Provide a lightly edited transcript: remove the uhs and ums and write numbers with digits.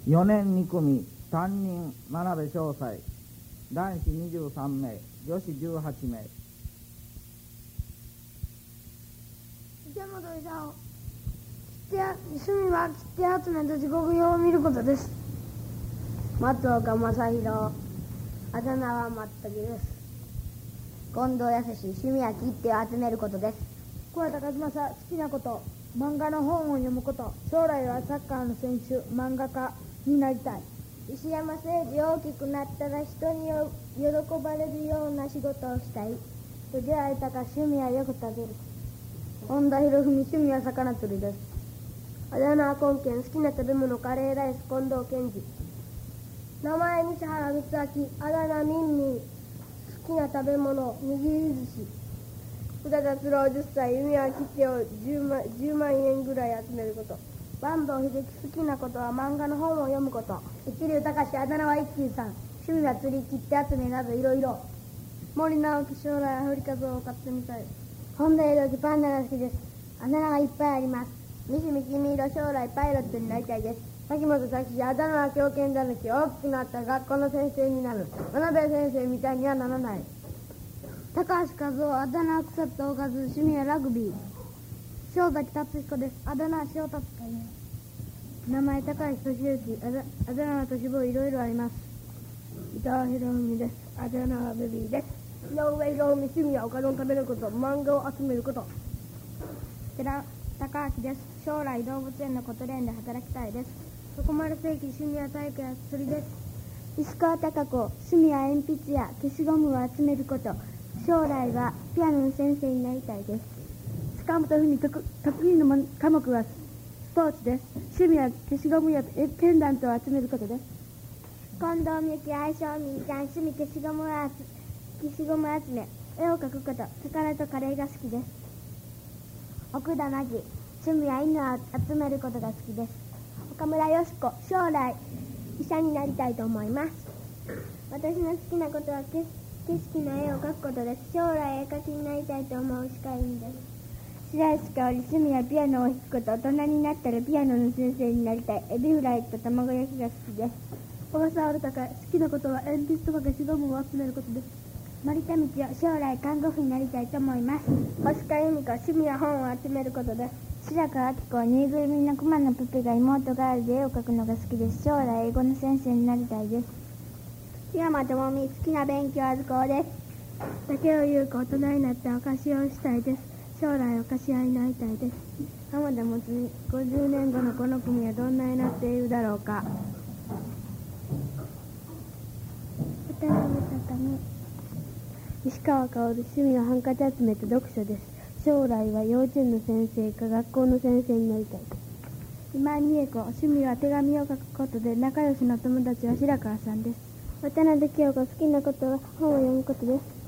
4年2組担任真鍋詳細、男子23名、女子18名。 池本勲、趣味は切手集めと時刻表を見ることです。 松岡正宏、あだ名はまったけです。近藤康、趣味は切手を集めることです。 桑田和正、好きなこと、漫画の本を読むこと。将来はサッカーの選手、漫画家になりたい。 石山誠二、大きくなったら人に喜ばれるような仕事をしたい。藤原隆、趣味はよく食べる。本田博文、趣味は魚釣りです。あだ名は根健、好きな食べ物カレーライス、近藤健二。名前西原光明、あだ名ミンミン、好きな食べ物握り寿司。宇田達郎10歳、夢は切手を10万円ぐらい集めること。坂東秀樹、好きなことは漫画の本を読むこと。一流隆、あだ名は一休さん、趣味は釣り、切手集めなどいろいろ。 森直樹、将来アフリカゾウを飼ってみたい。 本田裕樹、パンダが好きです。あだ名がいっぱいあります。三島君色、将来パイロットになりたいです。滝本咲、あだ名は狂犬だぬき、大きくなったら学校の先生になる。真鍋先生みたいにはならない。 高橋和夫、あだ名は腐ったおかず、趣味はラグビー。塩崎達彦です。あだ名は塩達彦です。名前高橋俊之、あだ名は都市ボーイ、いろいろあります。伊藤博文です。あだ名はベビーです。 井上博文、趣味はおかずを食べること、漫画を集めること。 寺高明です。将来動物園のコトレーンで働きたいです。徳丸正樹、趣味は体育や釣りです。 石川貴子、趣味は鉛筆や消しゴムを集めること。将来はピアノの先生になりたいです。 塚本文、得意の科目はスポーツです。趣味は消しゴムやペンダントを集めることです。 近藤美幸、愛称みーちゃん、趣味消しゴム集め、絵を描くこと。魚とカレーが好きです。奥田凪、趣味は犬を集めることが好きです。岡村よし子、将来医者になりたいと思います。私の好きなことは景色の絵を描くことです。将来絵描きになりたいと思う歯科医院です。白石香織、趣味はピアノを弾くこと。大人になったらピアノの先生になりたい。エビフライと卵焼きが好きです。 小笠原隆、好きなことは鉛筆とか消しゴムを集めることです。 森田道夫、将来看護婦になりたいと思います。星川由美子、趣味は本を集めることです。白川明子、ぬいぐるみのクマのプペが妹があるで絵を描くのが好きです。将来英語の先生になりたいです。山智美、好きな勉強は図工です。 竹尾優子、大人になってお菓子をしたいです。将来お菓子屋になりたいです。 浜田もつみ、50年後のこの組はどんなになっているだろうか。 渡辺畳、石川香織、趣味はハンカチ集めと読書です。将来は幼稚園の先生か学校の先生になりたいです。今井美恵子、趣味は手紙を書くことで仲良しの友達は白川さんです。 渡辺京子、好きなことは本を読むことです。